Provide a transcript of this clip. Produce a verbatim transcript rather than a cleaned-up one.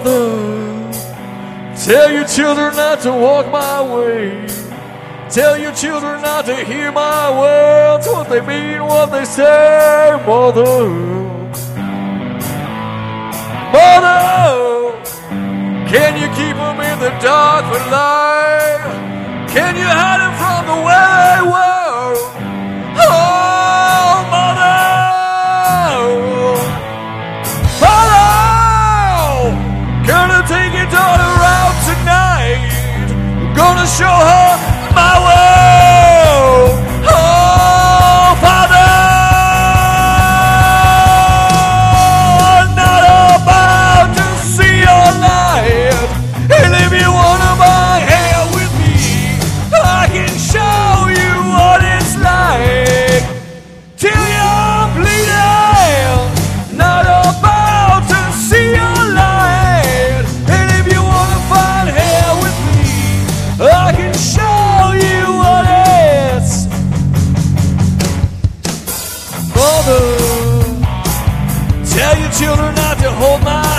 Mother, tell your children not to walk my way. Tell your children not to hear my words, what they mean, what they say. Mother, Mother, can you keep them in the dark for life? Can you hide them from the way they were? Oh, Mother, Mother, gonna take your daughter out tonight. Gonna show her my world. Oh, Father, I'm not about to see your light. And if you wanna buy hair with me, I can show you what it's like till you're bleeding. Not about to see your light. And if you wanna find hair with me, I can show you what it's. Mother, tell your children not to hold my